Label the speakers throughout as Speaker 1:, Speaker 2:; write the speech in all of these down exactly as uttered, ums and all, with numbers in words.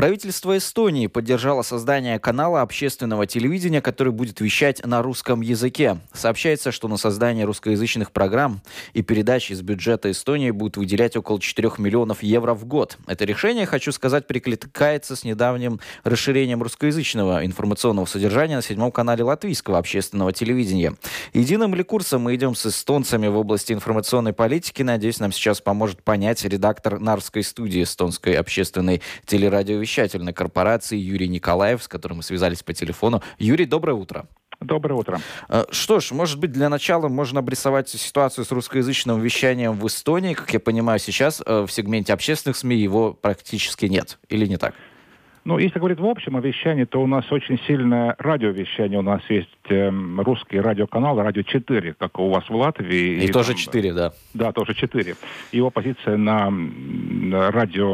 Speaker 1: Правительство Эстонии поддержало создание канала общественного телевидения, который будет вещать на русском языке. Сообщается, что на создание русскоязычных программ и передач из бюджета Эстонии будут выделять около четырех миллионов евро в год. Это решение, хочу сказать, перекликается с недавним расширением русскоязычного информационного содержания на седьмом канале латвийского общественного телевидения. Единым ли курсом мы идем с эстонцами в области информационной политики? Надеюсь, нам сейчас поможет понять редактор Нарвской студии эстонской общественной телерадиовещательной корпорации Юрий Николаев, с которым мы связались по телефону. Юрий, доброе утро.
Speaker 2: Доброе утро.
Speaker 1: Что ж, может быть, для начала можно обрисовать ситуацию с русскоязычным вещанием в Эстонии. Как я понимаю, сейчас в сегменте общественных СМИ его практически нет. Или не так?
Speaker 2: Ну, если говорить в общем о вещании, то у нас очень сильное радиовещание. У нас есть э, русский радиоканал, радио четыре, как у вас в Латвии.
Speaker 1: И, и тоже там, четыре, да.
Speaker 2: Да, тоже четыре. Его позиция на, на радио,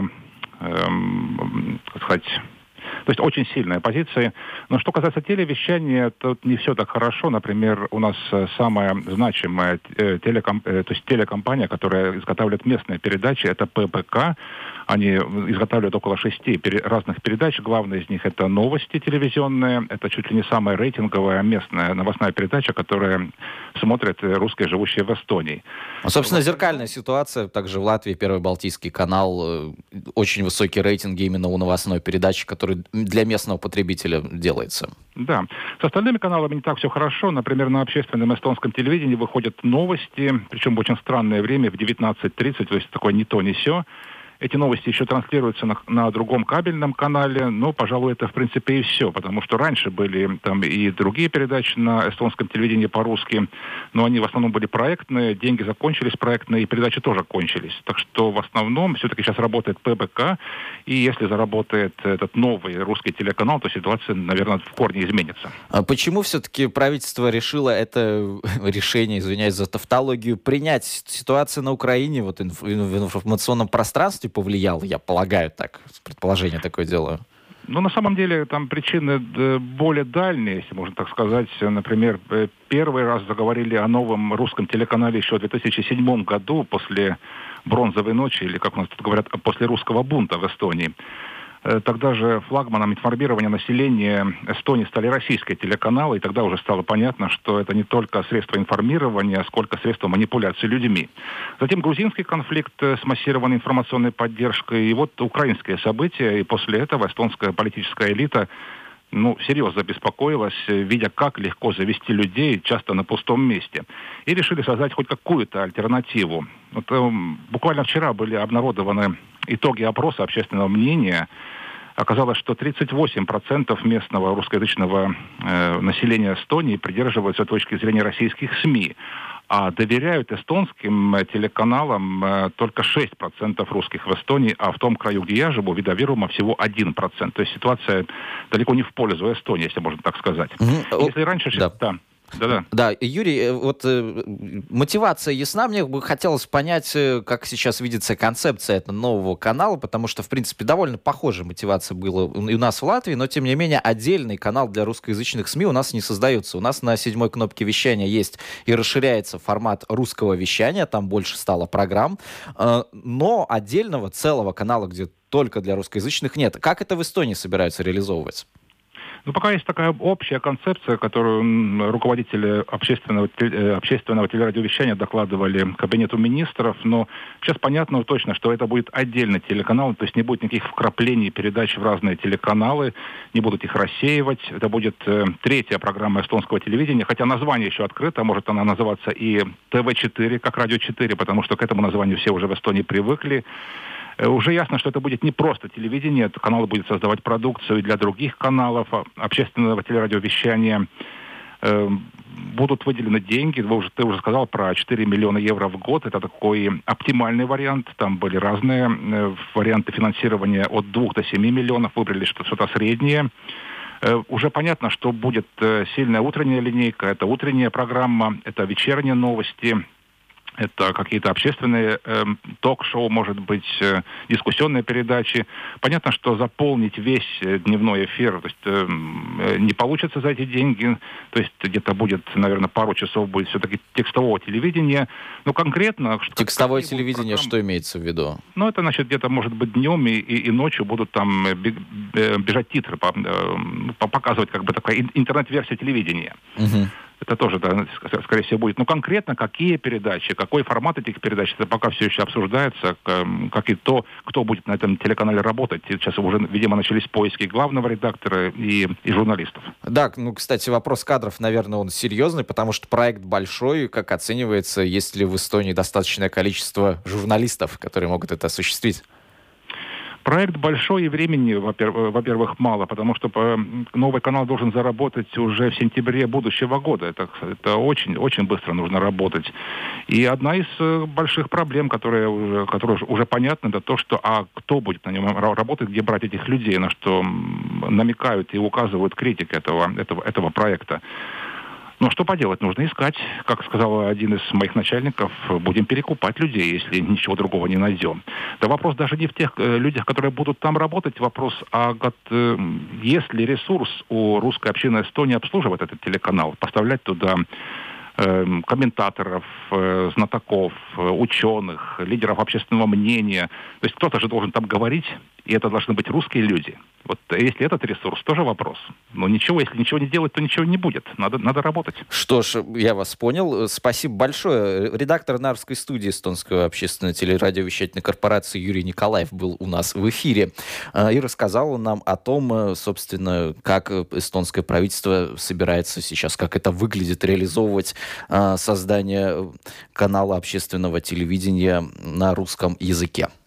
Speaker 2: эм, как сказать... То есть очень сильная позиция. Но что касается телевещания, тут не все так хорошо. Например, у нас самая значимая телеком... то есть телекомпания, которая изготавливает местные передачи, это ПБК. Они изготавливают около шести разных передач. Главная из них это новости телевизионные. Это чуть ли не самая рейтинговая местная новостная передача, которая смотрят русские, живущие в Эстонии.
Speaker 1: Ну, собственно, зеркальная ситуация. Также в Латвии Первый Балтийский канал. Очень высокие рейтинги именно у новостной передачи, который для местного потребителя делается.
Speaker 2: Да. С остальными каналами не так все хорошо. Например, на общественном эстонском телевидении выходят новости, причем в очень странное время, в девятнадцать тридцать, то есть такое ни то, ни сё. Эти новости еще транслируются на, на другом кабельном канале, но, пожалуй, это, в принципе, и все, потому что раньше были там и другие передачи на эстонском телевидении по-русски, но они в основном были проектные, деньги закончились проектные, и передачи тоже кончились. Так что в основном все-таки сейчас работает ПБК, и если заработает этот новый русский телеканал, то ситуация, наверное, в корне изменится.
Speaker 1: А почему все-таки правительство решило это решение, извиняюсь за тавтологию, принять? Ситуация на Украине вот инф- в информационном пространстве повлиял, я полагаю, так, предположение такое делаю.
Speaker 2: Ну, на самом деле, там причины более дальние, если можно так сказать. Например, первый раз заговорили о новом русском телеканале еще в две тысячи седьмом году, после Бронзовой ночи, или, как у нас тут говорят, после русского бунта в Эстонии. Тогда же флагманом информирования населения Эстонии стали российские телеканалы, и тогда уже стало понятно, что это не только средство информирования, сколько средство манипуляции людьми. Затем грузинский конфликт с массированной информационной поддержкой, и вот украинские события, и после этого эстонская политическая элита ну, серьезно беспокоилась, видя, как легко завести людей, часто на пустом месте. И решили создать хоть какую-то альтернативу. Вот, э, буквально вчера были обнародованы итоги опроса общественного мнения. Оказалось, что тридцать восемь процентов местного русскоязычного э, населения Эстонии придерживаются точки зрения российских СМИ. А доверяют эстонским телеканалам э, только шесть процентов русских в Эстонии, а в том краю, где я живу, видовируемо всего один процент. То есть ситуация далеко не в пользу Эстонии, если можно так сказать. Mm-hmm. Если раньше...
Speaker 1: Да.
Speaker 2: Да. Да-да.
Speaker 1: Да, Юрий, вот э, мотивация ясна. Мне бы хотелось понять, как сейчас видится концепция этого нового канала, потому что, в принципе, довольно похожая мотивация была и у нас в Латвии, но, тем не менее, отдельный канал для русскоязычных СМИ у нас не создается. У нас на седьмой кнопке вещания есть и расширяется формат русского вещания, там больше стало программ, э, но отдельного целого канала, где только для русскоязычных, нет. Как это в Эстонии собираются реализовывать?
Speaker 2: Ну, пока есть такая общая концепция, которую руководители общественного, общественного телерадиовещания докладывали Кабинету министров, но сейчас понятно точно, что это будет отдельный телеканал, то есть не будет никаких вкраплений передач в разные телеканалы, не будут их рассеивать. Это будет э, третья программа эстонского телевидения, хотя название еще открыто, может она называться и ТВ четыре, как Радио четыре, потому что к этому названию все уже в Эстонии привыкли. Уже ясно, что это будет не просто телевидение, этот канал будет создавать продукцию для других каналов общественного телерадиовещания. Будут выделены деньги, вы уже, ты уже сказал про четыре миллиона евро в год, это такой оптимальный вариант, там были разные варианты финансирования от двух до семи миллионов, выбрали что-то среднее. Уже понятно, что будет сильная утренняя линейка, это утренняя программа, это вечерние новости. Это какие-то общественные э, ток-шоу, может быть, э, дискуссионные передачи. Понятно, что заполнить весь э, дневной эфир, то есть э, э, не получится за эти деньги. То есть где-то будет, наверное, пару часов будет все-таки текстового телевидения. Но конкретно...
Speaker 1: Текстовое телевидение, программы, что имеется в виду?
Speaker 2: Ну, это, значит, где-то, может быть, днем и, и, и ночью будут там бежать титры, по, по, показывать как бы такая интернет-версия телевидения. Угу. Это тоже, да, скорее всего, будет. Но конкретно какие передачи, какой формат этих передач, это пока все еще обсуждается, как и то, кто будет на этом телеканале работать. Сейчас уже, видимо, начались поиски главного редактора и, и журналистов.
Speaker 1: Да, ну, кстати, вопрос кадров, наверное, он серьезный, потому что проект большой. Как оценивается, есть ли в Эстонии достаточное количество журналистов, которые могут это осуществить?
Speaker 2: Проект большой, и времени, во-первых, мало, потому что новый канал должен заработать уже в сентябре будущего года. Это, это очень, очень быстро нужно работать. И одна из больших проблем, которая уже, которая уже понятна, это то, что а кто будет на нем работать, где брать этих людей, на что намекают и указывают критики этого, этого, этого проекта. Но что поделать, нужно искать. Как сказал один из моих начальников, будем перекупать людей, если ничего другого не найдем. Да вопрос даже не в тех э, людях, которые будут там работать, вопрос, а э, есть ли ресурс у русской общины Эстонии обслуживать этот телеканал, поставлять туда э, комментаторов, э, знатоков, э, ученых, лидеров общественного мнения. То есть кто-то же должен там говорить, и это должны быть русские люди. Вот если этот ресурс, тоже вопрос. Но ничего, если ничего не делать, то ничего не будет. Надо, надо работать.
Speaker 1: Что ж, я вас понял. Спасибо большое. Редактор Нарвской студии Эстонской общественной телерадиовещательной корпорации Юрий Николаев был у нас в эфире и рассказал нам о том, собственно, как эстонское правительство собирается сейчас, как это выглядит, реализовывать создание канала общественного телевидения на русском языке.